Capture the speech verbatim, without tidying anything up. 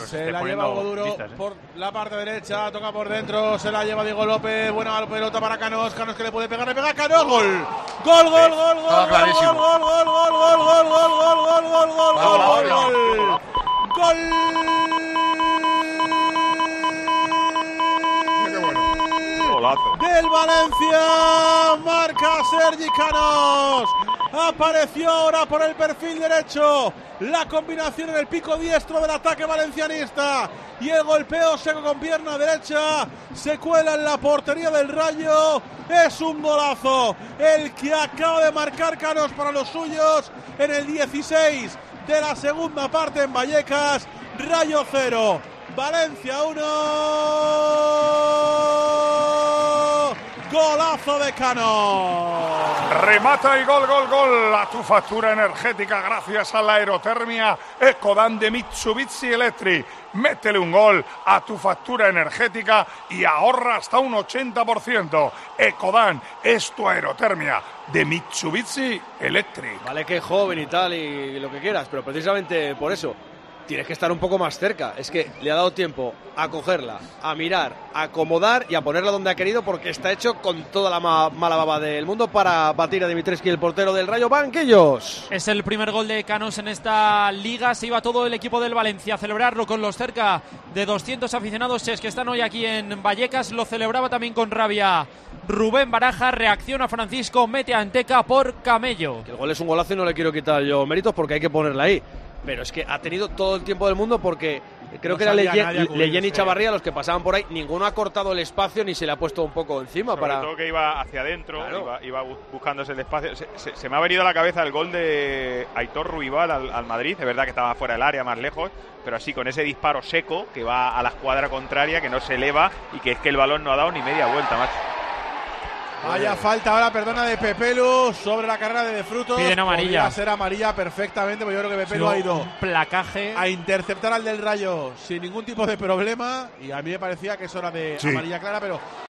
se la lleva Hugo Duro vistas, ¿eh? Por la parte derecha, toca por dentro, se la lleva Diego López, buena pelota para Canós, Canós que le puede pegar, le pega a Canós, gol, gol, gol, gol, gol, gol, gol, gol, gol, gol, gol, gol, gol, gol, gol, gol, gol, gol, gol, del Valencia, marca Sergi Canós. Apareció ahora por el perfil derecho la combinación en el pico diestro del ataque valencianista y el golpeo seco con pierna derecha se cuela en la portería del Rayo. Es un golazo el que acaba de marcar Canós para los suyos en el dieciséis de la segunda parte en Vallecas. Rayo cero, Valencia uno. Golazo de Canós. Remata y gol, gol, gol. A tu factura energética gracias a la aerotermia Ecodan de Mitsubishi Electric. Métele un gol a tu factura energética y ahorra hasta un ochenta por ciento. Ecodan es tu aerotermia de Mitsubishi Electric. Vale que es joven y tal y lo que quieras, pero precisamente por eso tienes que estar un poco más cerca. Es que le ha dado tiempo a cogerla, a mirar, a acomodar y a ponerla donde ha querido, porque está hecho con toda la ma- mala baba del mundo para batir a Dimitrescu, el portero del Rayo. Banquillos. Es el primer gol de Canós en esta liga. Se iba todo el equipo del Valencia a celebrarlo con los cerca de doscientos aficionados es que están hoy aquí en Vallecas. Lo celebraba también con rabia Rubén Baraja. Reacciona Francisco, mete a Anteca por Camello. El gol es un golazo y no le quiero quitar yo méritos porque hay que ponerla ahí. Pero es que ha tenido todo el tiempo del mundo porque creo no que era Leyen, Leyen y sí. Chavarría los que pasaban por ahí. Ninguno ha cortado el espacio ni se le ha puesto un poco encima. Sobre para todo que iba hacia adentro, claro. iba, iba buscándose el espacio. Se, se, se me ha venido a la cabeza el gol de Aitor Ruibal al, al Madrid. Es verdad que estaba fuera del área, más lejos, pero así con ese disparo seco que va a la escuadra contraria, que no se eleva y que es que el balón no ha dado ni media vuelta más. Vaya falta ahora, perdona, de Pepelu sobre la carrera de De Frutos. Piden amarilla. Podría ser amarilla perfectamente, pero yo creo que Pepelu Sí, ha ido un placaje a interceptar al del Rayo sin ningún tipo de problema y a mí me parecía que eso era de Sí. amarilla clara, pero